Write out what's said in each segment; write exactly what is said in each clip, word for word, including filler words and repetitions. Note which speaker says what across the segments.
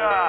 Speaker 1: Да.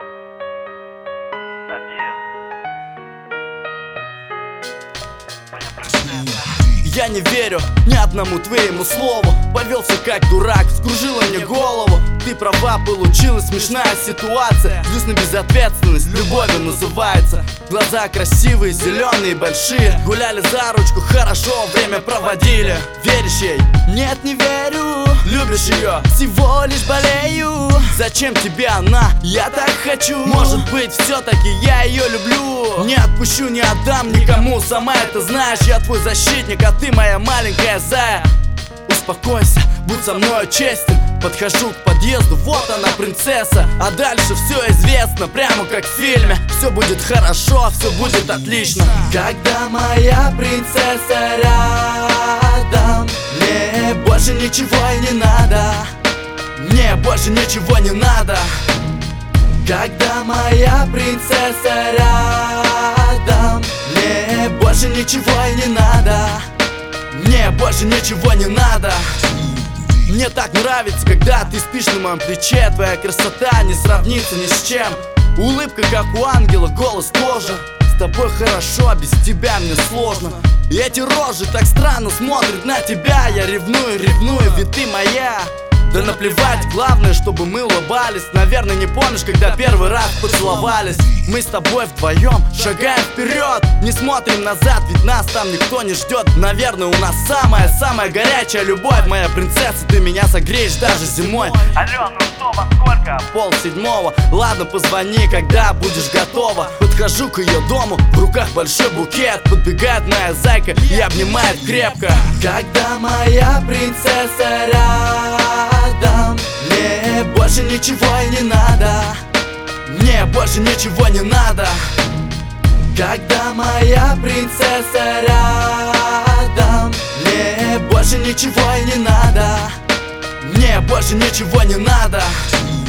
Speaker 2: Я не верю ни одному твоему слову. Повелся как дурак, вскружила мне голову. Ты права, получилась смешная ситуация. Грустно безответственность, любовью называется. Глаза красивые, зеленые, большие. Гуляли за ручку, хорошо время проводили. Веришь ей? Нет, не верю. Любишь ее? Всего лишь болею. Зачем тебе она? Я так хочу. Может быть, все-таки я ее люблю. Не отпущу, не отдам никому. Сама это знаешь, я твой защитник, а ты моя маленькая зая. Успокойся, будь со мной честен. Подхожу к подъезду, вот она принцесса. А дальше все известно, прямо как в фильме. Все будет хорошо, все будет отлично. Когда моя принцесса рядом, мне больше ничего и не надо. Мне больше ничего не надо. Когда моя принцесса рядом, мне больше ничего и не надо. Мне больше ничего не надо. Мне так нравится, когда ты спишь на моем плече. Твоя красота не сравнится ни с чем. Улыбка как у ангела, голос тоже. С тобой хорошо, а без тебя мне сложно. И эти рожи так странно смотрят на тебя. Я ревную, ревную, ведь ты моя. Да наплевать, главное, чтобы мы улыбались. Наверное, не помнишь, когда первый раз поцеловались. Мы с тобой вдвоем шагаем вперед, не смотрим назад, ведь нас там никто не ждет. Наверное, у нас самая-самая горячая любовь. Моя принцесса, ты меня согреешь даже зимой.
Speaker 1: Алло, ну что, во сколько?
Speaker 2: Пол седьмого, ладно, позвони, когда будешь готова. Подхожу к ее дому, в руках большой букет. Подбегает моя зайка и обнимает крепко. Когда моя принцесса рядом, мне больше ничего и не надо. Мне больше ничего не надо. Когда моя принцесса рядом, мне больше ничего и не надо. Мне больше ничего не надо.